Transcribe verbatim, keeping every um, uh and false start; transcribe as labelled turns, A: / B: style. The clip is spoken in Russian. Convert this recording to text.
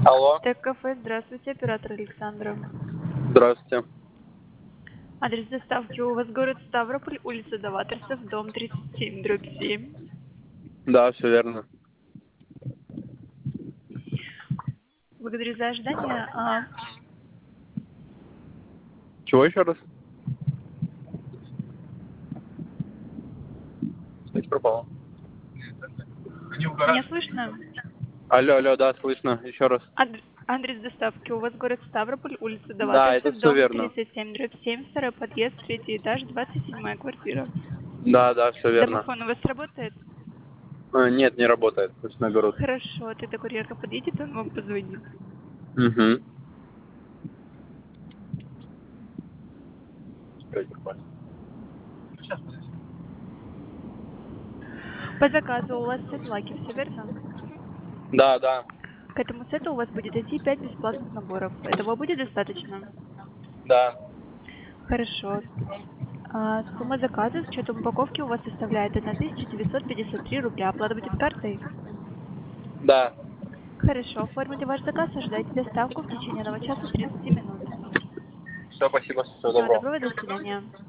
A: Алло.
B: Так, кафе, здравствуйте, оператор Александра.
A: Здравствуйте.
B: Адрес доставки у вас город Ставрополь, улица Даваторцев, дом тридцать семь, дробь семь.
A: Да, все верно.
B: Благодарю за ожидание. А,
A: Чего еще раз? Связь пропала.
B: меня слышно?
A: Алло, алло, да, слышно. Еще раз.
B: Ад- Адрес доставки у вас город Ставрополь, улица
A: Да, это
B: Даваторцев,
A: все
B: дом
A: верно.
B: тридцать семь, дробь семь, второй подъезд, третий этаж, двадцать седьмая квартира.
A: Да, да, все верно.
B: Домофон у вас работает?
A: А, нет, не работает. Пусть нагород.
B: Хорошо, тогда курьерка подъедет, он вам позвонит.
A: Угу.
B: По заказу у вас сет лаки, все верно?
A: Да, да,
B: К этому сету у вас будет идти пять бесплатных наборов. Этого будет достаточно?
A: да,
B: Хорошо. А, сумма заказа с учетом упаковки у вас составляет тысяча девятьсот пятьдесят три рубля. Оплата будет картой?
A: да.
B: Хорошо. Оформите ваш заказ, ожидайте доставку в течение одного часа тридцати минут.
A: Все, спасибо, всего
B: Всего
A: доброго.
B: доброго, до свидания.